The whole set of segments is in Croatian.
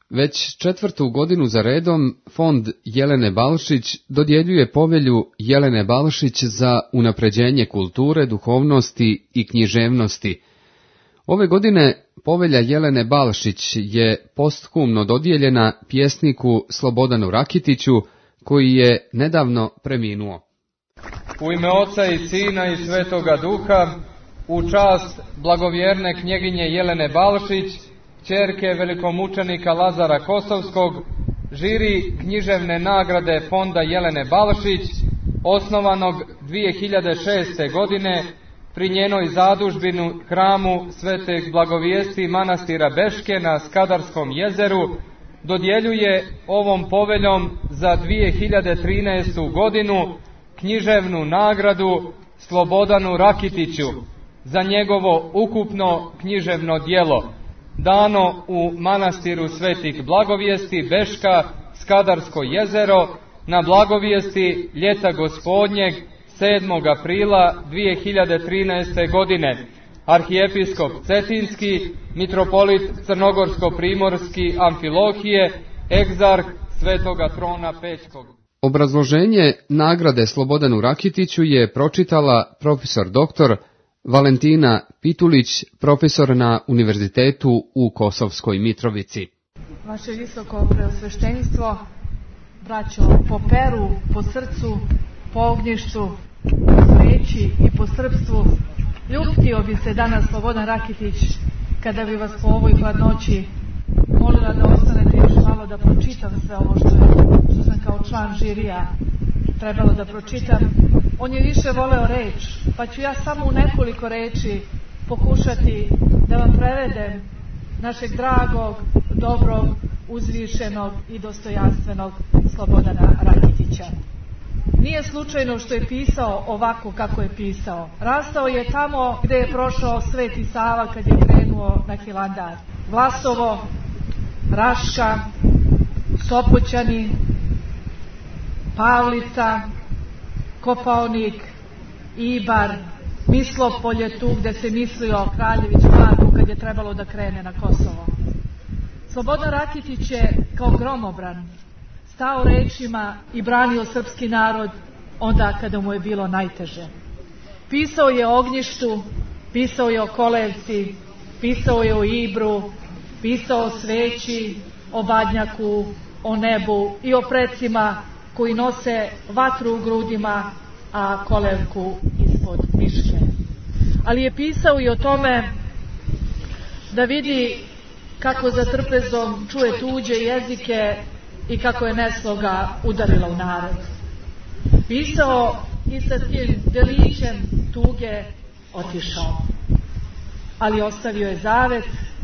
Već 4. godinu za redom Fond Jelene Balšić dodjeljuje povelju Jelene Balšić za unapređenje kulture, duhovnosti i književnosti. Ove godine povelja Jelene Balšić je posthumno dodijeljena pjesniku Slobodanu Rakitiću, koji je nedavno preminuo. U ime Oca i Sina i Svetoga Duha, u čast blagovjerne knjeginje Jelene Balšić, ćerke velikomučenika Lazara Kosovskog, žiri književne nagrade Fonda Jelene Balšić, osnovanog 2006. godine pri njenoj zadužbinu hramu Sveteg Blagovijesti manastira Beške na Skadarskom jezeru, dodjeljuje ovom poveljom za 2013. godinu književnu nagradu Slobodanu Rakitiću za njegovo ukupno književno djelo, dano u manastiru Svetih Blagovijesti Beška, Skadarsko jezero, na Blagovijesti ljeta gospodnjeg 7. aprila 2013. godine. Arhijepiskop Cetinski, mitropolit Crnogorsko-primorski Amfilohije, egzarh Svetoga trona Pećkog. Obrazloženje nagrade Slobodanu Rakitiću je pročitala profesor dr. Valentina Pitulić, profesor na Univerzitetu u Kosovskoj Mitrovici. Vaše visoko preosveštenstvo, braćo, po peru, po srcu, po ognjištu, po sveći i po srpstvu, ljubtio bi se danas Slobodan Rakitić kada bi vas po ovoj hladnoći molila da ostanete još malo da pročitam sve ovo što sam kao član žirija trebalo da pročitam. On je više voleo reč, pa ću ja samo u nekoliko reči pokušati da vam prevedem našeg dragog, dobrog, uzvišenog i dostojanstvenog Slobodana Rakitića. Nije slučajno što je pisao ovako kako je pisao. Rastao je tamo gdje je prošao Sveti Sava kad je krenuo na Hilandar. Vlasovo, Raška, Sopoćani, Pavlica, Kopaonik, Ibar, Mislopolje, tu gdje se mislio Kraljević Marku kad je trebalo da krene na Kosovo. Slobodan Rakitić je kao gromobran stao rečima i branio srpski narod onda kada mu je bilo najteže. Pisao je o ognjištu, pisao je o kolevci, pisao je o Ibru, pisao o sveći, o badnjaku, o nebu i o precima koji nose vatru u grudima, a kolevku ispod miške. Ali je pisao i o tome da vidi kako za trpezom čuje tuđe jezike i kako je nesloga udarila u narod. Pisao i sa tim delićem tuge otišao. Ali ostavio je zavet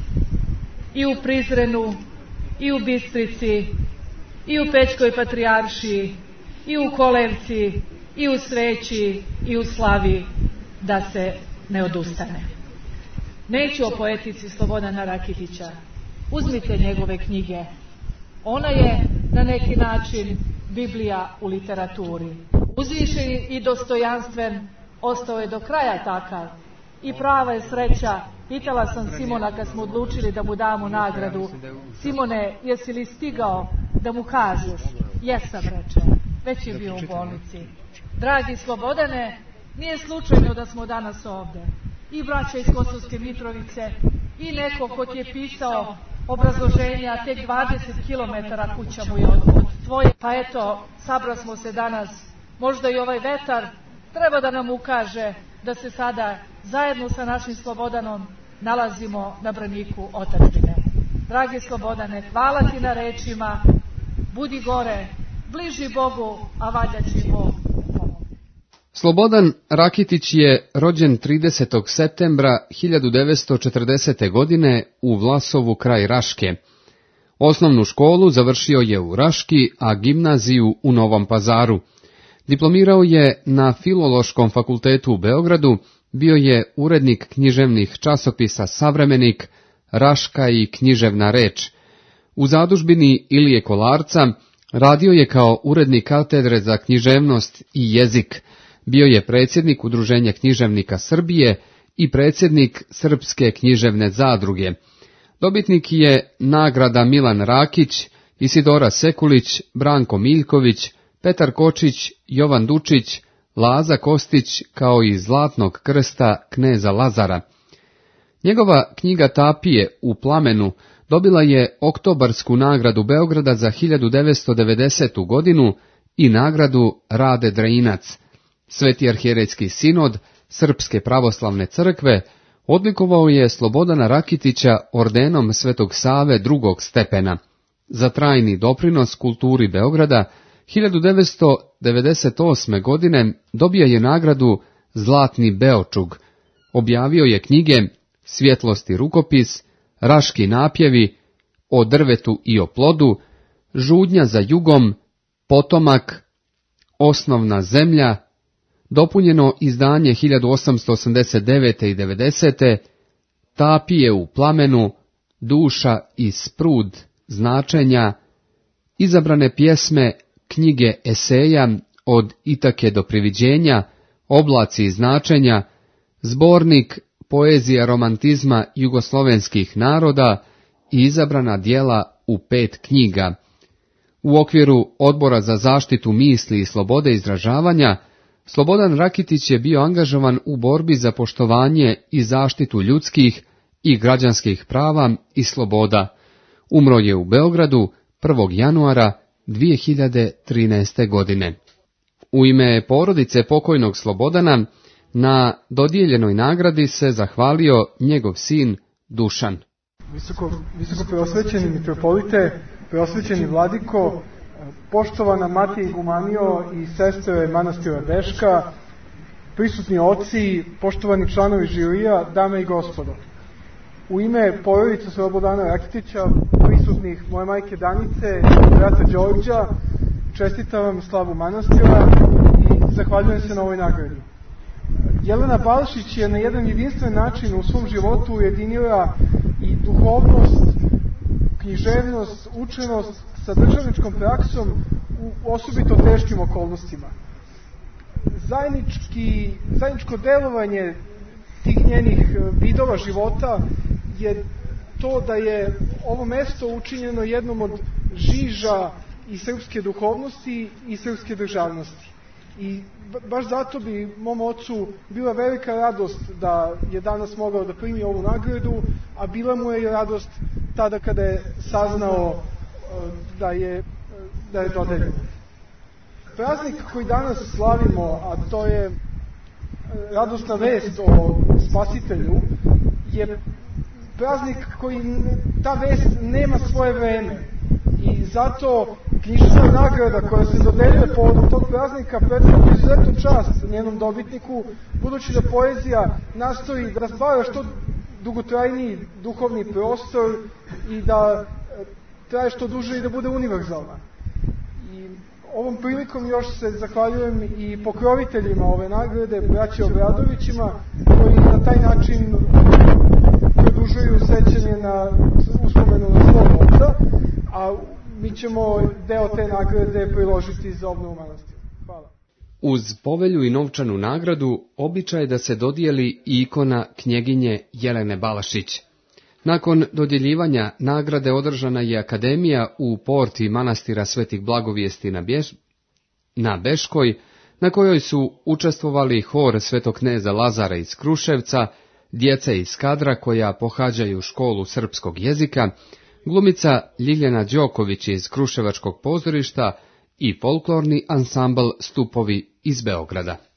i u Prizrenu, i u Bistrici, i u Pećkoj patrijaršiji, i u Kolevci, i u Sveći, i u Slavi, da se ne odustane. Neću o poetici Slobodana Rakitića. Uzmite njegove knjige. Ona je na neki način Biblija u literaturi. Uzvišen i dostojanstven, ostao je do kraja takav. I prava je sreća. Pitala sam Simona kad smo odlučili da mu damo nagradu. Simone, jesi li stigao da mu kažeš? Jesam, reče. Već je bio u bolnici. Dragi Slobodane, nije slučajno da smo danas ovdje. I braća iz Kosovske Mitrovice, i neko ko ti je pisao obrazloženja, tek 20 km kuća mu je od tvoje. Pa eto, sabra smo se danas. Možda i ovaj vetar treba da nam ukaže da se sada zajedno sa našim Slobodanom nalazimo na braniku otadžbine. Dragi Slobodane, hvala ti na rečima, budi gore, bliži Bogu, a valjda će Bog pomoći. Slobodan Rakitić je rođen 30. septembra 1940. godine u Vlasovu kraj Raške. Osnovnu školu završio je u Raški, a gimnaziju u Novom Pazaru. Diplomirao je na Filološkom fakultetu u Beogradu, bio je urednik književnih časopisa Savremenik, Raška i Književna reč. U zadužbini Ilije Kolarca radio je kao urednik katedre za književnost i jezik. Bio je predsjednik Udruženja književnika Srbije i predsjednik Srpske književne zadruge. Dobitnik je nagrada Milan Rakić, Isidora Sekulić, Branko Miljković, Petar Kočić, Jovan Dučić, Laza Kostić, kao i Zlatnog krsta kneza Lazara. Njegova knjiga Tapije u plamenu dobila je Oktobarsku nagradu Beograda za 1990. godinu i nagradu Rade Drinac. Sveti arhijerejski sinod Srpske pravoslavne crkve odlikovao je Slobodana Rakitića ordenom Svetog Save drugog stepena. Za trajni doprinos kulturi Beograda 1998. godine dobija je nagradu Zlatni Beočug. Objavio je knjige Svjetlosti rukopis, Raški napjevi, O drvetu i o plodu, Žudnja za jugom, Potomak, Osnovna zemlja, dopunjeno izdanje 1889. i 90. Tapije u plamenu, Duša i sprud, značenja, izabrane pjesme, knjige eseja Od Itake do priviđenja, Oblaci značenja, zbornik Poezija romantizma jugoslovenskih naroda i izabrana djela u 5 knjiga. U okviru Odbora za zaštitu misli i slobode izražavanja, Slobodan Rakitić je bio angažovan u borbi za poštovanje i zaštitu ljudskih i građanskih prava i sloboda. Umro je u Beogradu 1. januara 2013. godine. U ime porodice pokojnog Slobodana na dodijeljenoj nagradi se zahvalio njegov sin Dušan. Visoko preosvećeni mitropolite, preosvećeni vladiko, poštovana mati igumanio i sestre manastira Beška, prisutni oci, poštovani članovi žirija, dame i gospodo. U ime porodice Slobodana Rakitića, prisutnih moje majke Danice i brata Đorđa, čestitam vam slavu manastira i zahvaljujem se na ovoj nagradi. Jelena Balšić je na jedan jedinstven način u svom životu ujedinila i duhovnost, književnost, učenost sa državničkom praksom u osobito teškim okolnostima. Zajedničko delovanje tih njenih vidova života je to da je ovo mesto učinjeno jednom od žiža i srpske duhovnosti i srpske državnosti. I baš zato bi mom ocu bila velika radost da je danas mogao da primi ovu nagradu, a bila mu je i radost tada kada je saznao da je dodeljen. Praznik koji danas slavimo, a to je radosna vest o Spasitelju, je praznik koji, ta vest nema svoje vreme. I zato književna nagrada koja se dodeljuje povodom tog praznika predstavlja izuzetnu čast njenom dobitniku, budući da poezija nastoji da stvara što dugotrajniji duhovni prostor i da traje što duže i da bude univerzalna. I ovom prilikom još se zahvaljujem i pokroviteljima ove nagrade, braći Obradovićima, koji na taj način produžuju sećanje na uspomenu na svog oca, a mi ćemo deo te nagrade priložiti za obnovu manastira. Hvala. Uz povelju i novčanu nagradu običaj je da se dodijeli i ikona knjeginje Jelene Balašić. Nakon dodjeljivanja nagrade održana je akademija u porti manastira Svetih Blagovijesti na Beškoj, na kojoj su učestvovali hor svetog kneza Lazara iz Kruševca, djeca iz Skadra koja pohađaju školu srpskog jezika, glumica Ljiljana Đoković iz Kruševačkog pozorišta i folklorni ansambl Stupovi iz Beograda.